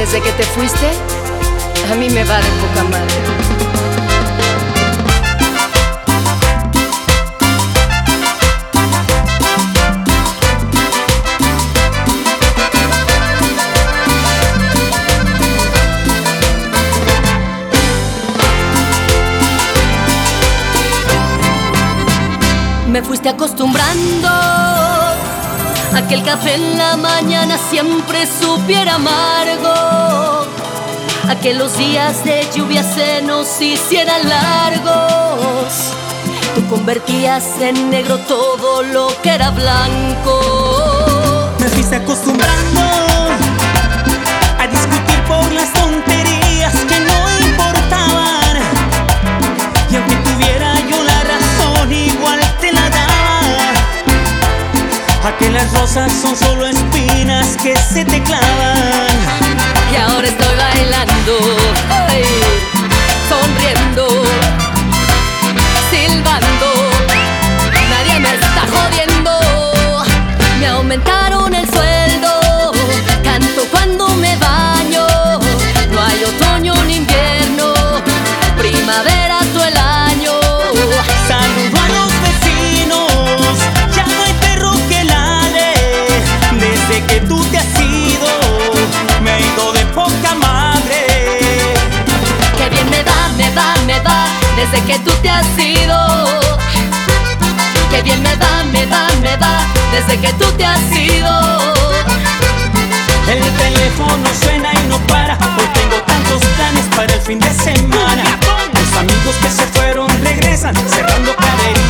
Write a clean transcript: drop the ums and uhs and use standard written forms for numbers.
Desde que te fuiste, a mí me va de poca madre. Me fuiste acostumbrando a que el café en la mañana siempre supiera amargo, a que los días de lluvia se nos hicieran largos. Tú convertías en negro todo lo que era blanco. Me fuiste acostumbrando a discutir por las tonterías que no importaban, y aunque tuviera yo la razón igual te la daba. A que las rosas son solo espinas que se te clavan. Y ahora estoy bailando, ay, sonriendo, silbando. Nadie me está jodiendo. Me aumentaron el sueldo, canto cuando me baño. No hay otoño ni invierno, primavera todo el año. Saludo a los vecinos, ya no hay perro que ladre. Desde que tú te has ido, me he ido de poca madre. Qué bien me va, me va, me va, desde que tú te has ido. Qué bien me va, me va, me va, desde que tú te has ido. El teléfono suena y no para, hoy tengo tantos planes para el fin de semana. Los amigos que se fueron regresan, cerrando caderillas